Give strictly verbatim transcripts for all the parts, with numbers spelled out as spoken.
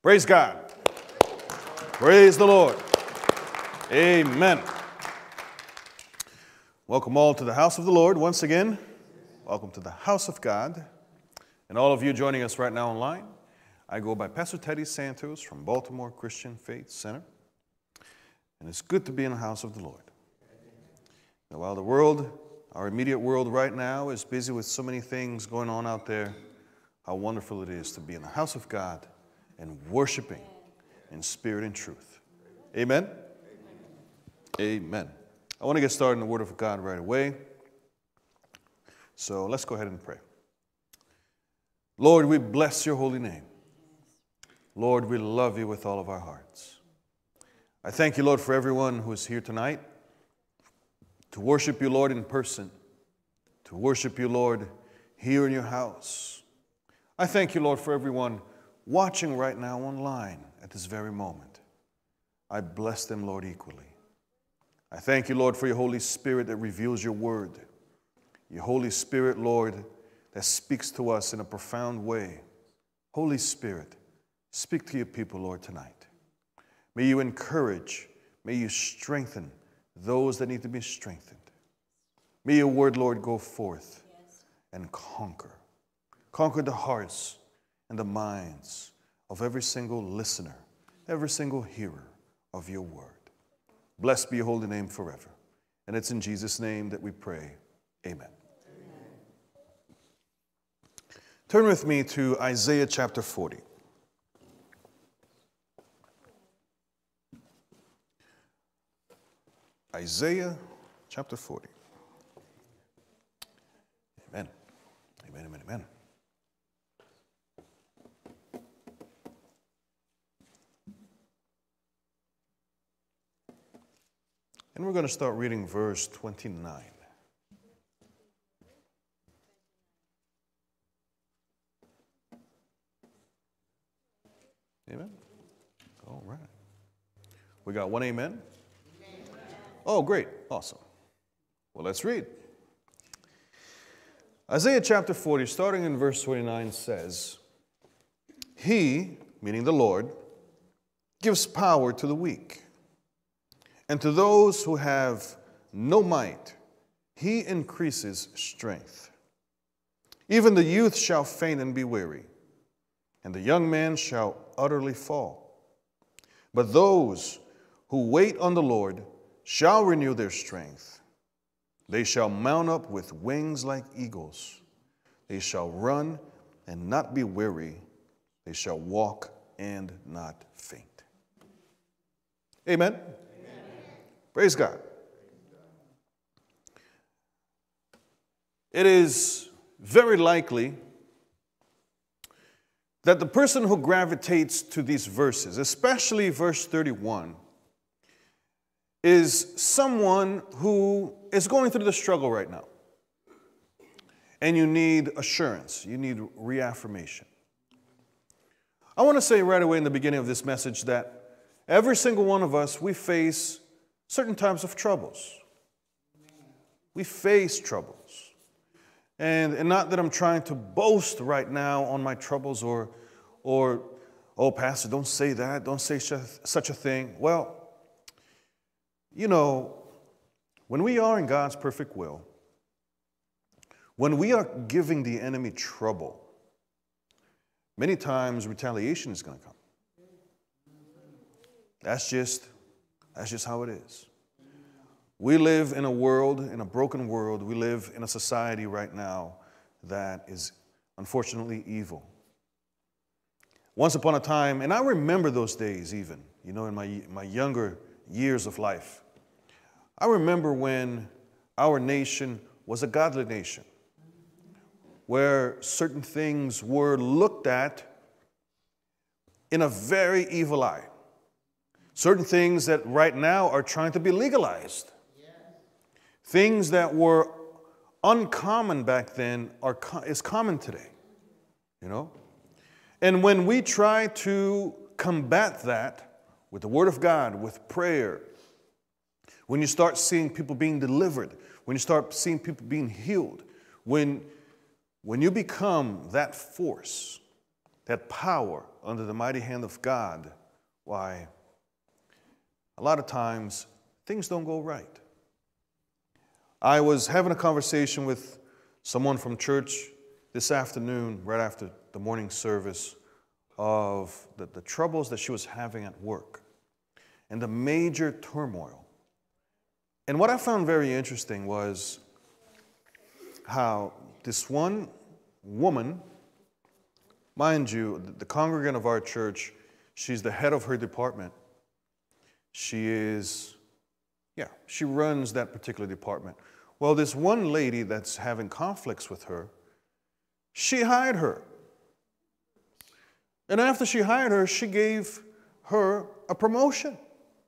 Praise God. Praise the Lord. Amen. Welcome all to the house of the Lord once again. Welcome to the house of God. And all of you joining us right now online. I go by Pastor Teddy Santos from Baltimore Christian Faith Center. And it's good to be in the house of the Lord. Now, while the world, our immediate world right now is busy with so many things going on out there, how wonderful it is to be in the house of God and worshiping in spirit and truth. Amen? Amen. Amen. I want to get started in the Word of God right away. So let's go ahead and pray. Lord, we bless your holy name. Lord, we love you with all of our hearts. I thank you, Lord, for everyone who is here tonight to worship you, Lord, in person, to worship you, Lord, here in your house. I thank you, Lord, for everyone watching right now online at this very moment. I bless them, Lord, equally. I thank you, Lord, for your Holy Spirit that reveals your word. Your Holy Spirit, Lord, that speaks to us in a profound way. Holy Spirit, speak to your people, Lord, tonight. May you encourage, may you strengthen those that need to be strengthened. May your word, Lord, go forth and conquer. Conquer the hearts and the minds of every single listener, every single hearer of your word. Blessed be your holy name forever. And it's in Jesus' name that we pray. Amen. Amen. Turn with me to Isaiah chapter forty. Isaiah chapter forty. Amen. Amen, amen, amen. And we're going to start reading verse twenty-nine. Amen? All right. We got one amen? Amen. Oh, great. Awesome. Well, let's read. Isaiah chapter forty, starting in verse twenty-nine, says, He, meaning the Lord, gives power to the weak. And to those who have no might, he increases strength. Even the youth shall faint and be weary, and the young man shall utterly fall. But those who wait on the Lord shall renew their strength. They shall mount up with wings like eagles. They shall run and not be weary. They shall walk and not faint. Amen. Praise God. It is very likely that the person who gravitates to these verses, especially verse thirty-one, is someone who is going through the struggle right now. And you need assurance. You need reaffirmation. I want to say right away in the beginning of this message that every single one of us, we face certain types of troubles. We face troubles. And, and not that I'm trying to boast right now on my troubles or, or, oh, Pastor, don't say that. Don't say such a thing. Well, you know, when we are in God's perfect will, when we are giving the enemy trouble, many times retaliation is going to come. That's just That's just how it is. We live in a world, in a broken world. We live in a society right now that is unfortunately evil. Once upon a time, and I remember those days even, you know, in my, my younger years of life. I remember when our nation was a godly nation, where certain things were looked at in a very evil eye. Certain things that right now are trying to be legalized. Yes. Things that were uncommon back then are is common today. You know? And when we try to combat that with the Word of God, with prayer, when you start seeing people being delivered, when you start seeing people being healed, when, when you become that force that power under the mighty hand of God, why, a lot of times things don't go right. I was having a conversation with someone from church this afternoon, right after the morning service, of the, the troubles that she was having at work and the major turmoil. And what I found very interesting was how this one woman, mind you, the congregant of our church, she's the head of her department. She is, yeah, she runs that particular department. Well, this one lady that's having conflicts with her, she hired her. And after she hired her, she gave her a promotion.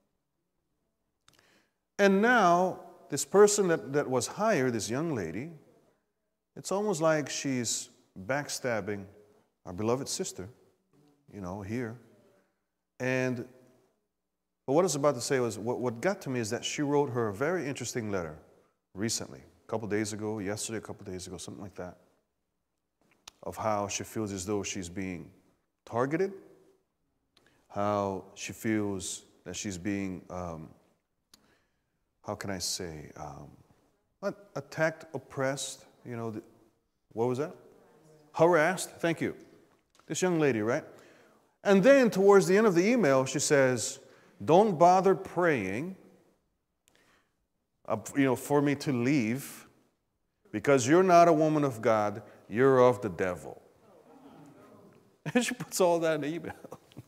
And now, this person that, that was hired, this young lady, it's almost like she's backstabbing our beloved sister, you know, here. And but what I was about to say was, what, what got to me is that she wrote her a very interesting letter recently, a couple days ago, yesterday, a couple days ago, something like that, of how she feels as though she's being targeted, how she feels that she's being, um, how can I say, um, attacked, oppressed, you know, the, what was that? Harassed, thank you. This young lady, right? And then towards the end of the email, she says, don't bother praying, uh, you know, for me to leave, because you're not a woman of God, you're of the devil. And she puts all that in the email.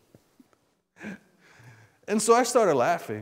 And so I started laughing.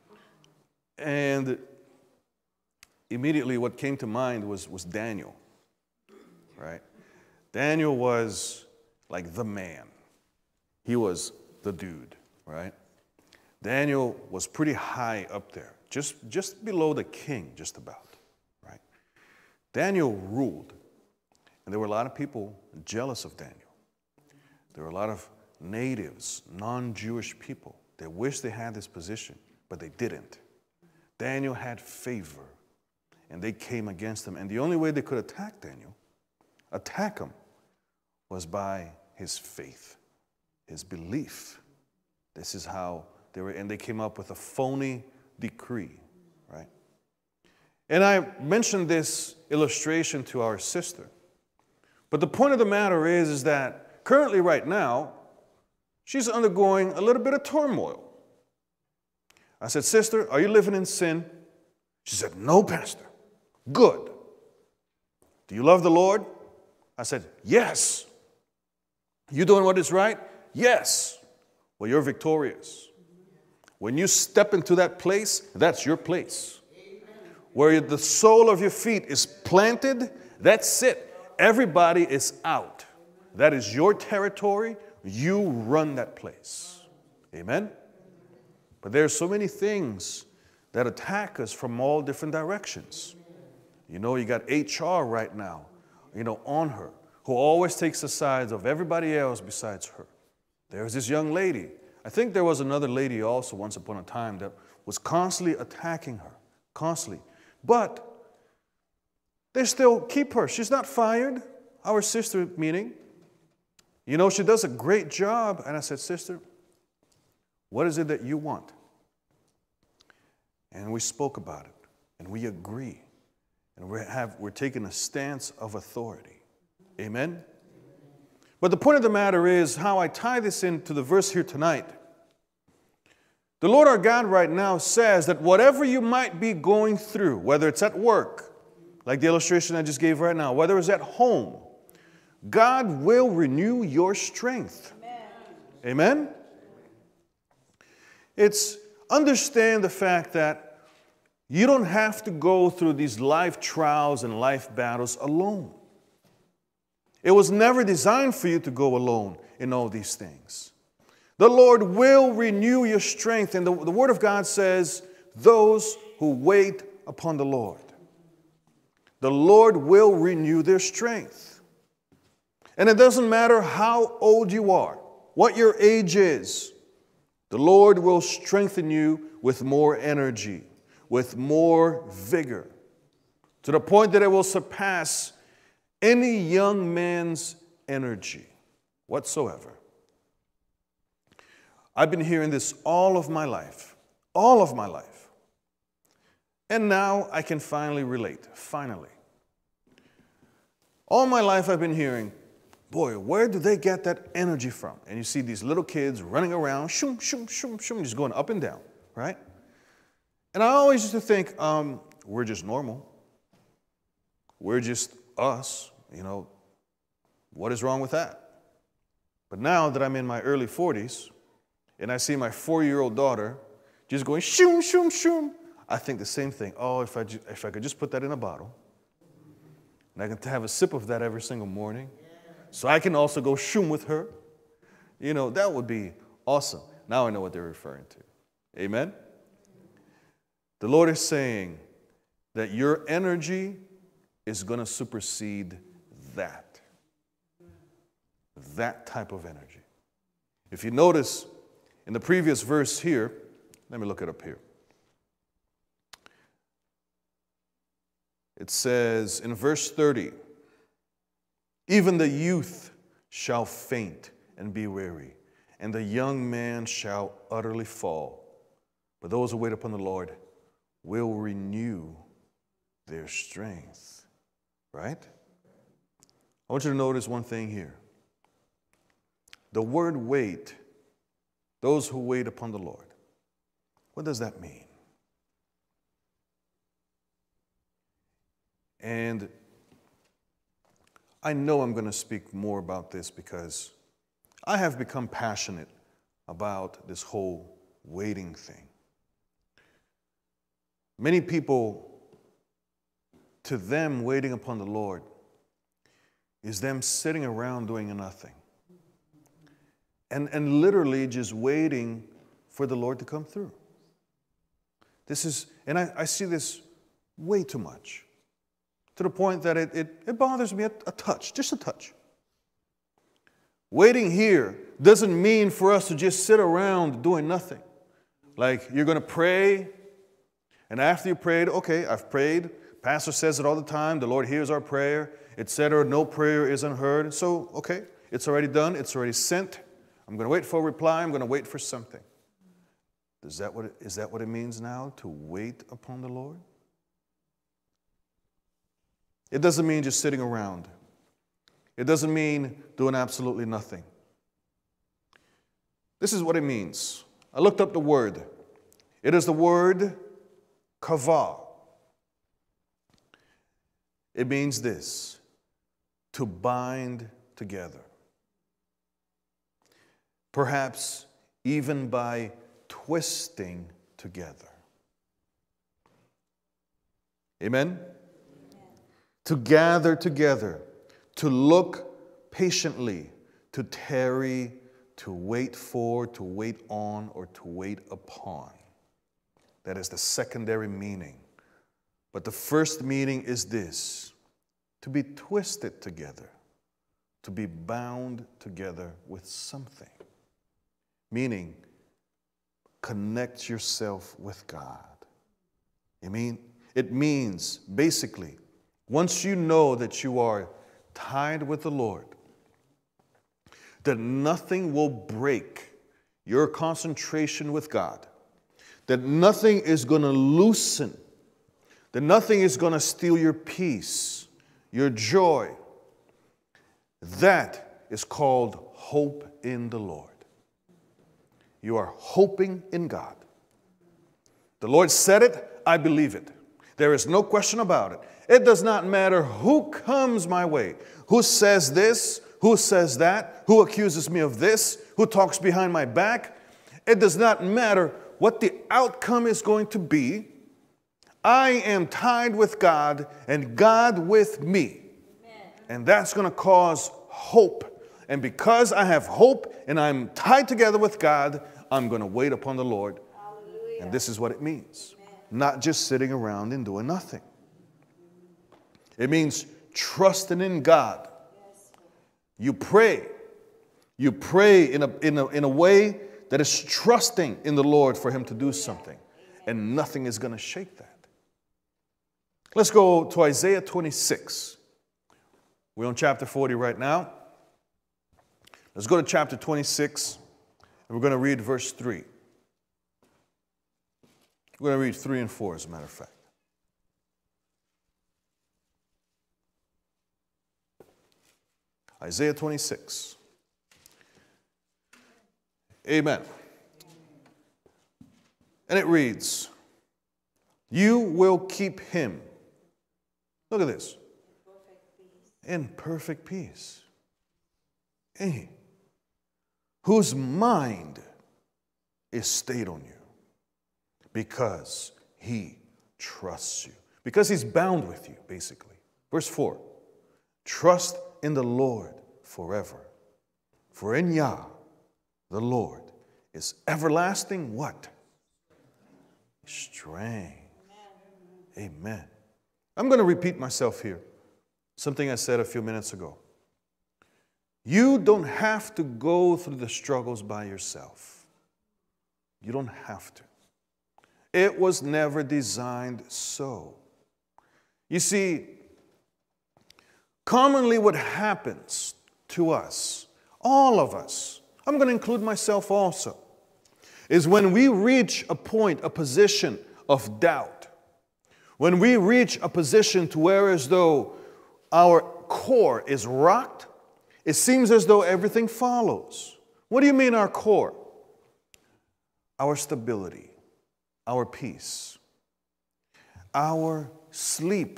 And immediately what came to mind was, was Daniel, right? Daniel was like the man. He was the dude, right? Daniel was pretty high up there, just, just below the king, just about, right? Daniel ruled, and there were a lot of people jealous of Daniel. There were a lot of natives, non-Jewish people that wished they had this position, but they didn't. Daniel had favor, and they came against him. And the only way they could attack Daniel, attack him, was by his faith, his belief. This is how they were, and they came up with a phony decree, right? And I mentioned this illustration to our sister. But the point of the matter is, is that currently right now, she's undergoing a little bit of turmoil. I said, sister, are you living in sin? She said, no, pastor. Good. Do you love the Lord? I said, yes. You doing what is right? Yes. Well, you're victorious. When you step into that place, that's your place. Where the sole of your feet is planted, that's it. Everybody is out. That is your territory. You run that place. Amen? But there are so many things that attack us from all different directions. You know, you got H R right now, you know, on her, who always takes the sides of everybody else besides her. There's this young lady. I think there was another lady also once upon a time that was constantly attacking her, constantly. But they still keep her. She's not fired, our sister meaning. You know, she does a great job. And I said, sister, what is it that you want? And we spoke about it, and we agree. And we have, we're taking a stance of authority. Amen? But the point of the matter is how I tie this into the verse here tonight. The Lord our God right now says that whatever you might be going through, whether it's at work, like the illustration I just gave right now, whether it's at home, God will renew your strength. Amen? Amen? It's understand the fact that you don't have to go through these life trials and life battles alone. It was never designed for you to go alone in all these things. The Lord will renew your strength. And the, the Word of God says, those who wait upon the Lord. The Lord will renew their strength. And it doesn't matter how old you are, what your age is, the Lord will strengthen you with more energy, with more vigor, to the point that it will surpass any young man's energy. whatsoever. I've been hearing this all of my life, all of my life. And now I can finally relate, finally. All my life I've been hearing, boy, where do they get that energy from? And you see these little kids running around, shoom, shoom, shoom, shoom, just going up and down, right? And I always used to think, um, we're just normal. We're just us, you know. What is wrong with that? But now that I'm in my early forties, and I see my four-year-old daughter just going shoom, shoom, shoom, I think the same thing. Oh, if I, ju- if I could just put that in a bottle, and I can have a sip of that every single morning, so I can also go shoom with her, you know, that would be awesome. Now I know what they're referring to. Amen? The Lord is saying that your energy is going to supersede that. That type of energy. If you notice in the previous verse here, let me look it up here. It says in verse thirty, even the youth shall faint and be weary, and the young man shall utterly fall. But those who wait upon the Lord will renew their strength. Right? I want you to notice one thing here. The word wait, those who wait upon the Lord, what does that mean? And I know I'm going to speak more about this because I have become passionate about this whole waiting thing. Many people, to them, waiting upon the Lord is them sitting around doing nothing. And, and literally just waiting for the Lord to come through. This is, and I, I see this way too much. To the point that it, it, it bothers me a, a touch, just a touch. Waiting here doesn't mean for us to just sit around doing nothing. Like you're going to pray, and after you prayed, okay, I've prayed. Pastor says it all the time, the Lord hears our prayer, et cetera. No prayer is unheard. So, okay, it's already done, it's already sent. I'm going to wait for a reply, I'm going to wait for something. Is that what it, is that what it means now, to wait upon the Lord? It doesn't mean just sitting around. It doesn't mean doing absolutely nothing. This is what it means. I looked up the word. It is the word kavah. It means this, to bind together. Perhaps even by twisting together. Amen? To gather together, to look patiently, to tarry, to wait for, to wait on, or to wait upon. That is the secondary meaning. But the first meaning is this, to be twisted together, to be bound together with something. Meaning, connect yourself with God. I mean, it means, basically, once you know that you are tied with the Lord, that nothing will break your concentration with God, that nothing is going to loosen, that nothing is going to steal your peace, your joy, that is called hope in the Lord. You are hoping in God. The Lord said it, I believe it. There is no question about it. It does not matter who comes my way, who says this, who says that, who accuses me of this, who talks behind my back. It does not matter what the outcome is going to be. I am tied with God and God with me. Amen. And that's going to cause hope. And because I have hope and I'm tied together with God, I'm going to wait upon the Lord. Hallelujah. And this is what it means. Amen. Not just sitting around and doing nothing. It means trusting in God. Yes. You pray. You pray in a, in, a, in a way that is trusting in the Lord for Him to do something. Amen. And nothing is going to shake that. Let's go to Isaiah twenty-six. We're on chapter forty right now. Let's go to chapter twenty-six, and we're going to read verse three. We're going to read three and four, as a matter of fact. Isaiah twenty-six. Amen. And it reads, you will keep him. Look at this. In perfect peace. Hey, whose mind is stayed on you because he trusts you. Because he's bound with you, basically. Verse four. Trust in the Lord forever. For in Yah, the Lord, is everlasting what? Strength. Amen. Amen. I'm going to repeat myself here. Something I said a few minutes ago. You don't have to go through the struggles by yourself. You don't have to. It was never designed so. You see, commonly what happens to us, all of us, I'm going to include myself also, is when we reach a point, a position of doubt, when we reach a position to where as though our core is rocked, it seems as though everything follows. What do you mean our core? Our stability, our peace, our sleep.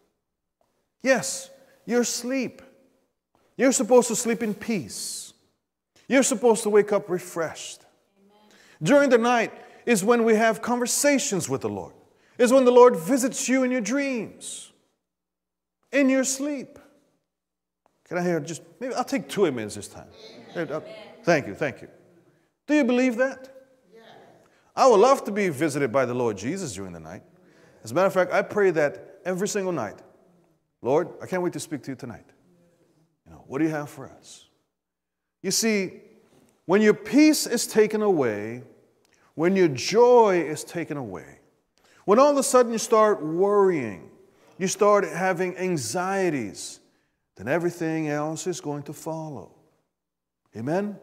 Yes, your sleep. You're supposed to sleep in peace. You're supposed to wake up refreshed. Amen. During the night is when we have conversations with the Lord. Is when the Lord visits you in your dreams, in your sleep. Can I hear just, maybe I'll take two amens this time. Amen. Thank you, thank you. Do you believe that? Yes. I would love to be visited by the Lord Jesus during the night. As a matter of fact, I pray that every single night. Lord, I can't wait to speak to you tonight. You know, what do you have for us? You see, when your peace is taken away, when your joy is taken away, when all of a sudden you start worrying, you start having anxieties, then everything else is going to follow. Amen?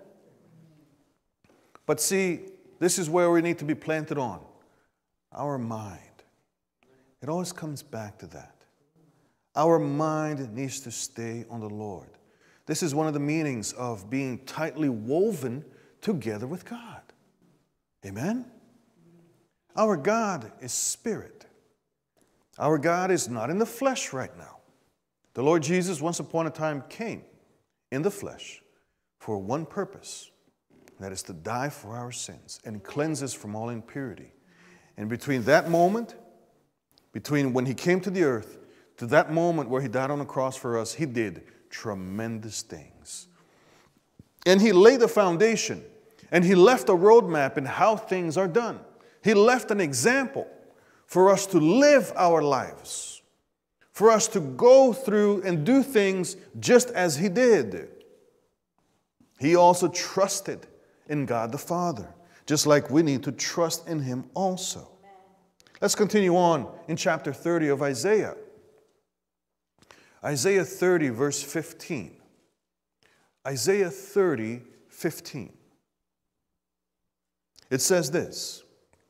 But see, this is where we need to be planted on. Our mind. It always comes back to that. Our mind needs to stay on the Lord. This is one of the meanings of being tightly woven together with God. Amen? Our God is spirit. Our God is not in the flesh right now. The Lord Jesus once upon a time came in the flesh for one purpose, that is to die for our sins and cleanse us from all impurity. And between that moment, between when he came to the earth, to that moment where he died on the cross for us, he did tremendous things. And he laid the foundation, and he left a roadmap in how things are done. He left an example for us to live our lives, for us to go through and do things just as he did. He also trusted in God the Father, just like we need to trust in him also. Let's continue on in chapter thirty of Isaiah. Isaiah thirty, verse fifteen. Isaiah thirty, fifteen. It says this.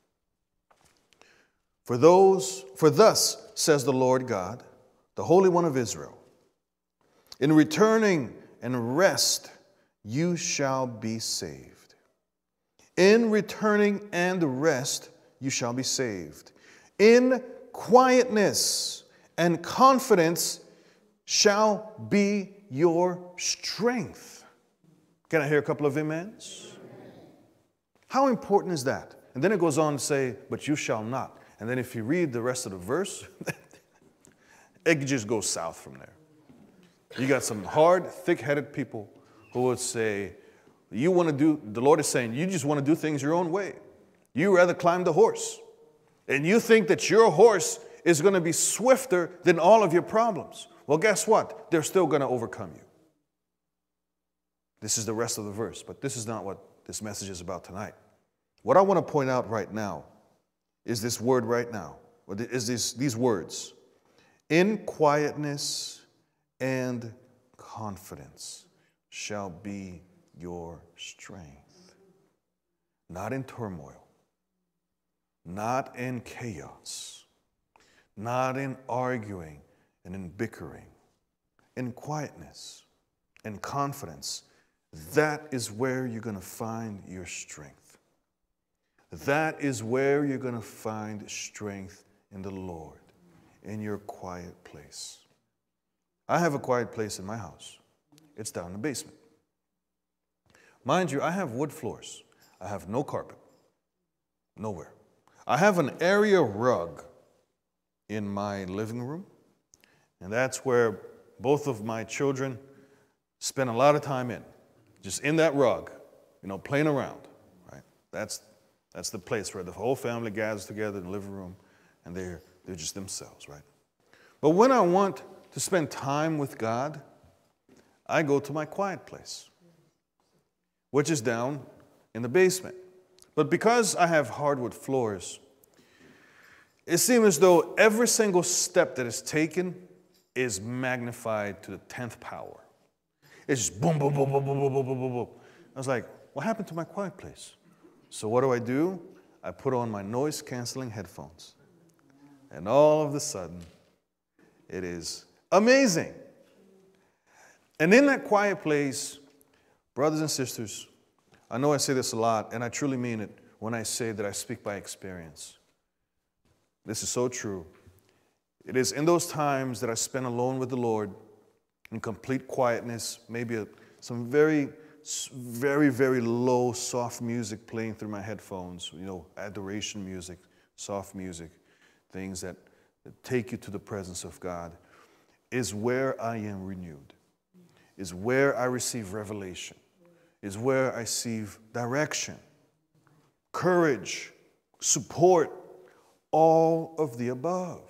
For those, for thus says the Lord God, the Holy One of Israel, in returning and rest you shall be saved. In returning and rest you shall be saved. In quietness and confidence shall be your strength. Can I hear a couple of amens? How important is that? And then it goes on to say, but you shall not. And then if you read the rest of the verse, it just goes south from there. You got some hard, thick-headed people who would say, you want to do, the Lord is saying, you just want to do things your own way. You rather climb the horse. And you think that your horse is going to be swifter than all of your problems. Well, guess what? They're still going to overcome you. This is the rest of the verse, but this is not what this message is about tonight. What I want to point out right now is this word right now, or is this, these words, in quietness and confidence shall be your strength. Not in turmoil, not in chaos, not in arguing and in bickering, in quietness and confidence. That is where you're going to find your strength. That is where you're going to find strength in the Lord, in your quiet place. I have a quiet place in my house. It's down in the basement. Mind you, I have wood floors. I have no carpet. Nowhere. I have an area rug in my living room, and that's where both of my children spend a lot of time in. Just in that rug, you know, playing around, right? That's, that's the place where the whole family gathers together in the living room, and they're, they're just themselves, right? But when I want to spend time with God, I go to my quiet place, which is down in the basement. But because I have hardwood floors, it seems as though every single step that is taken is magnified to the tenth power. It's just boom, boom, boom, boom, boom, boom, boom, boom, boom, boom. I was like, what happened to my quiet place? So what do I do? I put on my noise-canceling headphones. And all of a sudden, it is amazing. And in that quiet place, brothers and sisters, I know I say this a lot, and I truly mean it when I say that I speak by experience. This is so true. It is in those times that I spend alone with the Lord, in complete quietness, maybe a, some very, very, very low, soft music playing through my headphones, you know, adoration music, soft music, things that, that take you to the presence of God, is where I am renewed, is where I receive revelation, is where I receive direction, courage, support, all of the above.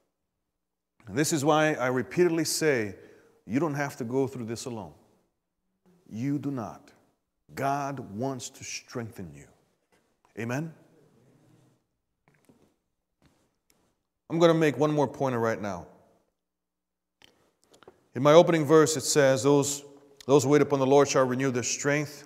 And this is why I repeatedly say, you don't have to go through this alone. You do not. God wants to strengthen you. Amen? I'm going to make one more pointer right now. In my opening verse, it says, those, those who wait upon the Lord shall renew their strength.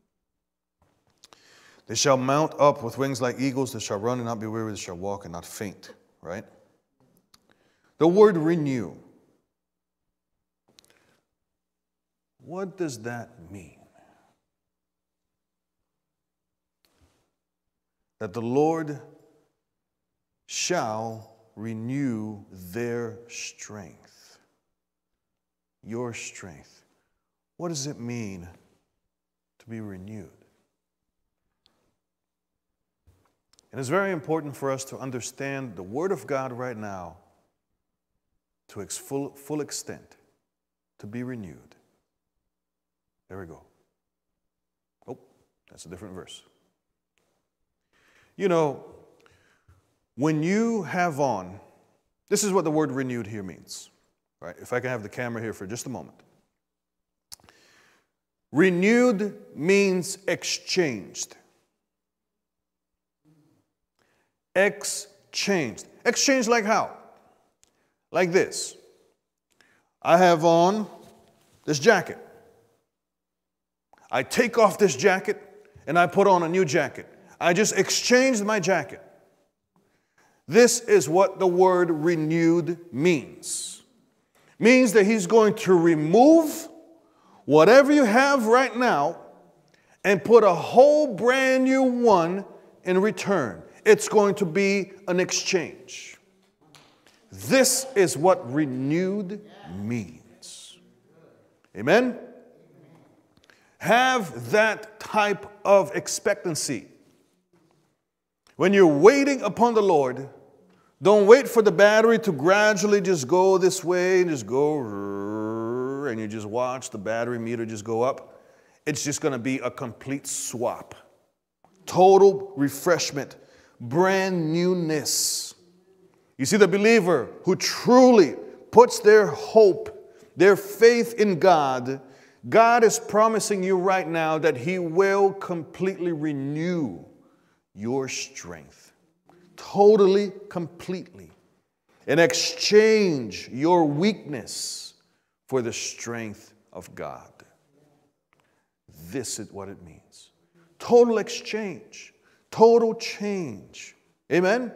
They shall mount up with wings like eagles. They shall run and not be weary. They shall walk and not faint. Right? The word renew. What does that mean? That the Lord shall renew their strength. Your strength. What does it mean to be renewed? And it's very important for us to understand the Word of God right now to its full, full extent, to be renewed. There we go. Oh, that's a different verse. You know, when you have on, this is what the word renewed here means. Right? If I can have the camera here for just a moment. Renewed means exchanged. Exchanged. Exchanged like how? Like this. I have on this jacket. I take off this jacket and I put on a new jacket. I just exchanged my jacket. This is what the word renewed means. Means that he's going to remove whatever you have right now and put a whole brand new one in return. It's going to be an exchange. This is what renewed means. Amen? Have that type of expectancy. When you're waiting upon the Lord, don't wait for the battery to gradually just go this way and just go, and you just watch the battery meter just go up. It's just going to be a complete swap. Total refreshment. Brand newness. You see, the believer who truly puts their hope, their faith in God, God is promising you right now that He will completely renew your strength. Totally, completely. And exchange your weakness for the strength of God. this is what it means. Total exchange. Total change. Amen?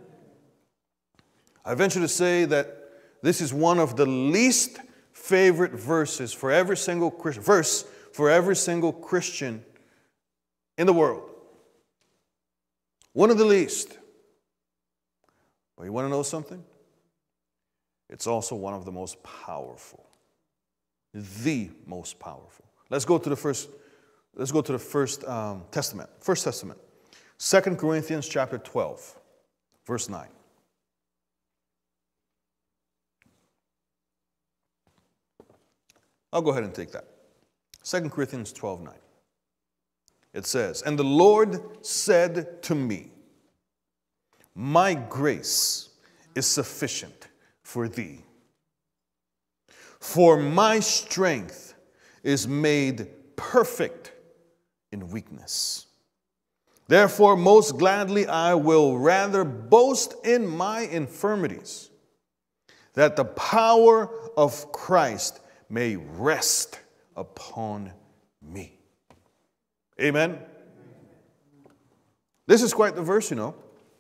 I venture to say that this is one of the least favorite verses for every single Christian, verse for every single Christian in the world. One of the least. But you want to know something? It's also one of the most powerful. The most powerful. Let's go to the first, let's go to the first um, Testament. First Testament. Second Corinthians chapter twelve, verse nine. I'll go ahead and take that. Second Corinthians twelve nine. It says, "And the Lord said to me, my grace is sufficient for thee, for my strength is made perfect in weakness. Therefore, most gladly I will rather boast in my infirmities, that the power of Christ may rest upon me." Amen. This is quite the verse, you know.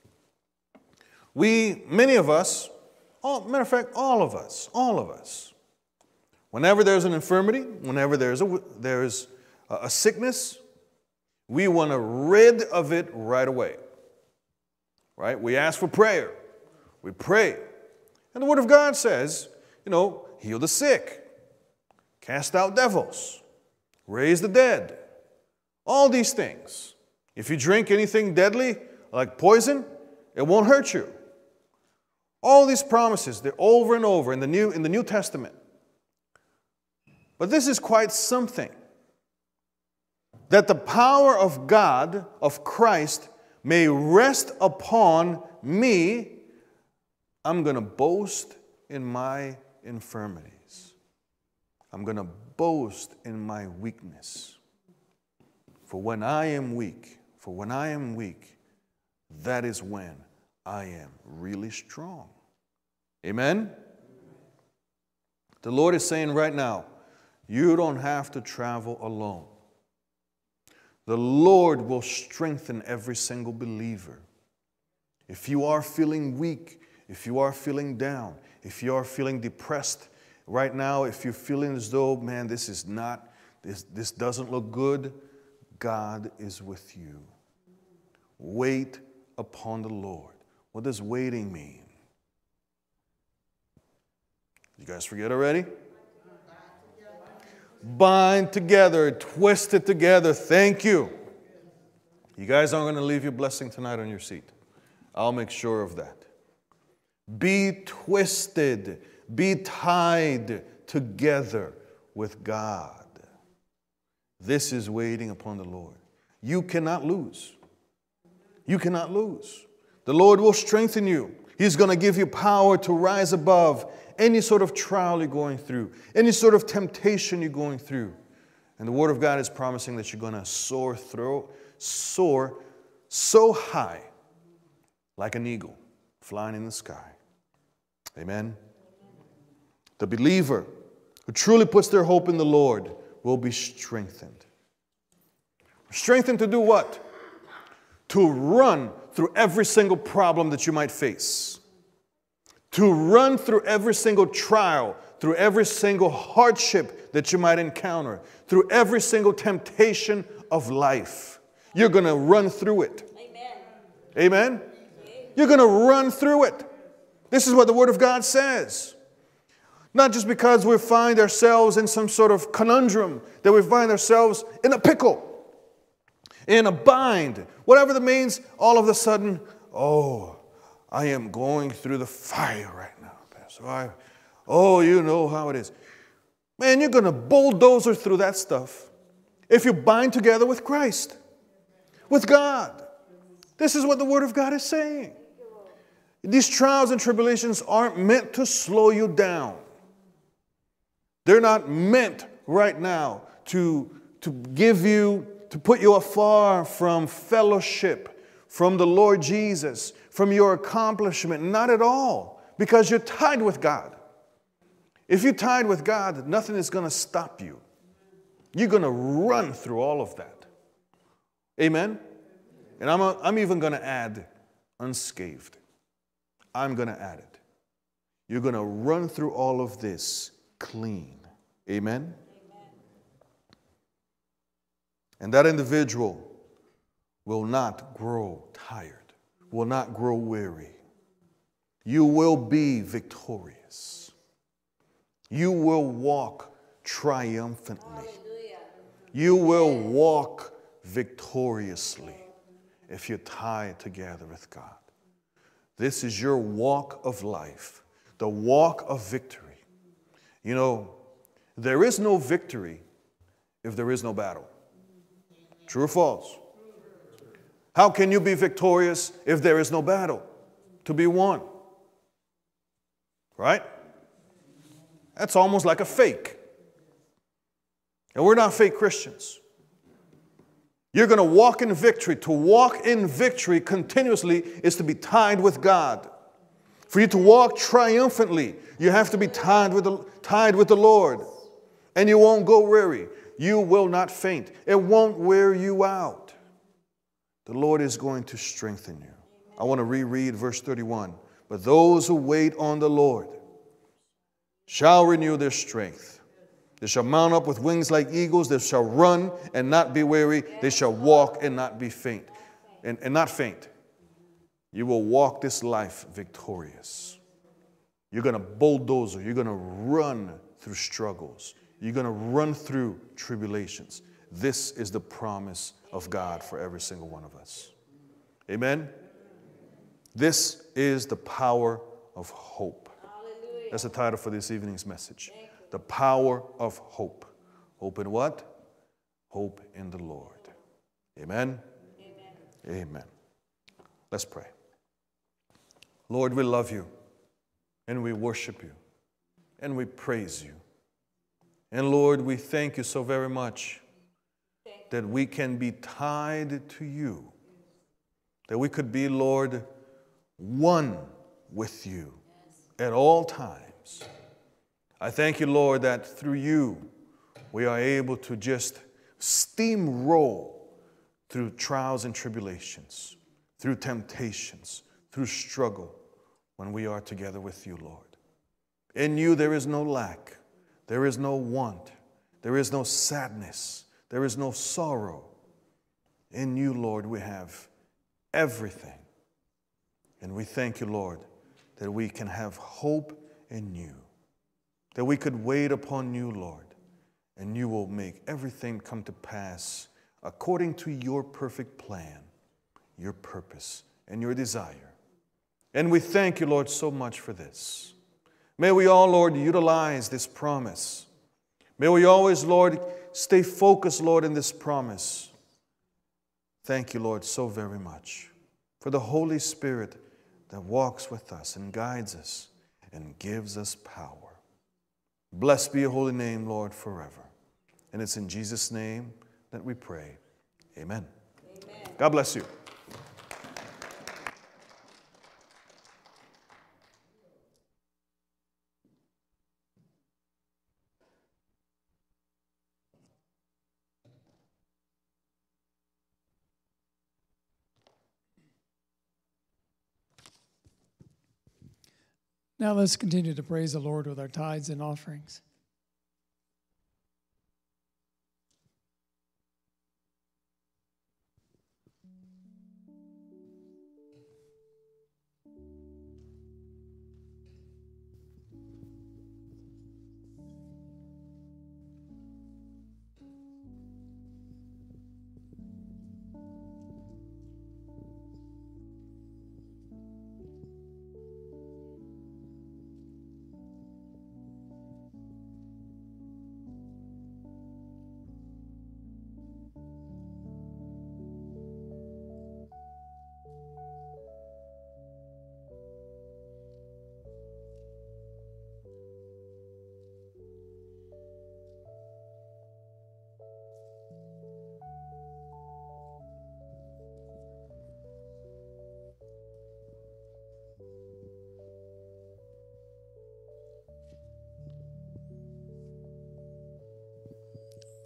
We, many of us, all, matter of fact, all of us, all of us, whenever there's an infirmity, whenever there's a, there's a sickness, we want to rid of it right away. Right? We ask for prayer. We pray. And the Word of God says, you know, heal the sick, cast out devils, raise the dead. All these things. If you drink anything deadly, like poison, it won't hurt you. All these promises, they're over and over in the New, in the New Testament. But this is quite something. That the power of God, of Christ, may rest upon me. I'm going to boast in my infirmities. I'm going to boast in my weakness. For when I am weak, for when I am weak, that is when I am really strong. Amen? The Lord is saying right now, you don't have to travel alone. The Lord will strengthen every single believer. If you are feeling weak, if you are feeling down, if you are feeling depressed right now, if you're feeling as though, man, this is not, this, this doesn't look good, God is with you. Wait upon the Lord. What does waiting mean? You guys forget already? Bind together, twist it together. Thank you. You guys aren't going to leave your blessing tonight on your seat. I'll make sure of that. Be twisted, be tied together with God. This is waiting upon the Lord. You cannot lose. You cannot lose. The Lord will strengthen you. He's going to give you power to rise above any sort of trial you're going through, any sort of temptation you're going through. And the Word of God is promising that you're going to soar through, soar so high like an eagle flying in the sky. Amen. The believer who truly puts their hope in the Lord will be strengthened. Strengthened to do what? To run through every single problem that you might face. To run through every single trial, through every single hardship that you might encounter, through every single temptation of life. You're going to run through it. Amen. Amen? You're going to run through it. This is what the Word of God says. Not just because we find ourselves in some sort of conundrum, that we find ourselves in a pickle, in a bind, whatever that means, all of a sudden, oh, I am going through the fire right now, Pastor. I, oh, you know how it is. Man, you're going to bulldozer through that stuff if you bind together with Christ, with God. This is what the Word of God is saying. These trials and tribulations aren't meant to slow you down. They're not meant right now to, to give you, to put you afar from fellowship, from the Lord Jesus, from your accomplishment. Not at all, because you're tied with God. If you're tied with God, nothing is going to stop you. You're going to run through all of that. Amen? And I'm, a, I'm even going to add unscathed. I'm going to add it. You're going to run through all of this clean. Amen? Amen? And that individual will not grow tired, will not grow weary. You will be victorious. You will walk triumphantly. You will walk victoriously if you're tied together with God. This is your walk of life, the walk of victory. You know, there is no victory if there is no battle. True or false? How can you be victorious if there is no battle to be won? Right? That's almost like a fake. And we're not fake Christians. You're going to walk in victory. To walk in victory continuously is to be tied with God. For you to walk triumphantly, you have to be tied with the, tied with the Lord. And you won't go weary. You will not faint. It won't wear you out. The Lord is going to strengthen you. I want to reread verse thirty-one. But those who wait on the Lord shall renew their strength. They shall mount up with wings like eagles. They shall run and not be weary. They shall walk and not be faint. And, and not faint. You will walk this life victorious. You're going to bulldoze. You're going to run through struggles. You're going to run through tribulations. This is the promise of God for every single one of us. Amen? This is the power of hope. Hallelujah. That's the title for this evening's message. The power of hope. Hope in what? Hope in the Lord. Amen? Amen. Amen. Let's pray. Lord, we love you, and we worship you, and we praise you. And Lord, we thank you so very much that we can be tied to you, that we could be, Lord, one with you at all times. I thank you, Lord, that through you we are able to just steamroll through trials and tribulations, through temptations, through struggle when we are together with you, Lord. In you there is no lack, there is no want, there is no sadness, there is no sorrow. In you, Lord, we have everything. And we thank you, Lord, that we can have hope in you, that we could wait upon you, Lord, and you will make everything come to pass according to your perfect plan, your purpose, and your desire. And we thank you, Lord, so much for this. May we all, Lord, utilize this promise. May we always, Lord, stay focused, Lord, in this promise. Thank you, Lord, so very much for the Holy Spirit that walks with us and guides us and gives us power. Blessed be your holy name, Lord, forever. And it's in Jesus' name that we pray. Amen. Amen. God bless you. Now let's continue to praise the Lord with our tithes and offerings.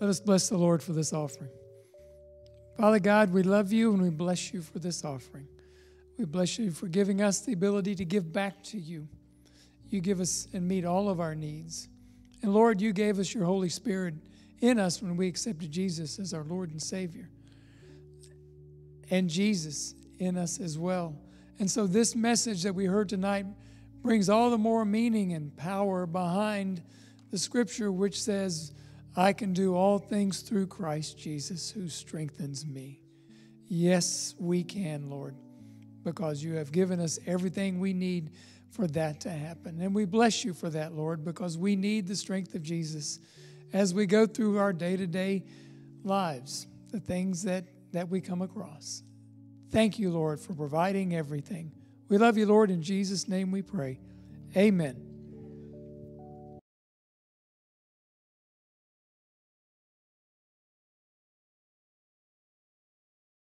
Let us bless the Lord for this offering. Father God, we love you and we bless you for this offering. We bless you for giving us the ability to give back to you. You give us and meet all of our needs. And Lord, you gave us your Holy Spirit in us when we accepted Jesus as our Lord and Savior. And Jesus in us as well. And so this message that we heard tonight brings all the more meaning and power behind the scripture which says, I can do all things through Christ Jesus who strengthens me. Yes, we can, Lord, because you have given us everything we need for that to happen. And we bless you for that, Lord, because we need the strength of Jesus as we go through our day-to-day lives, the things that, that we come across. Thank you, Lord, for providing everything. We love you, Lord. In Jesus' name we pray. Amen.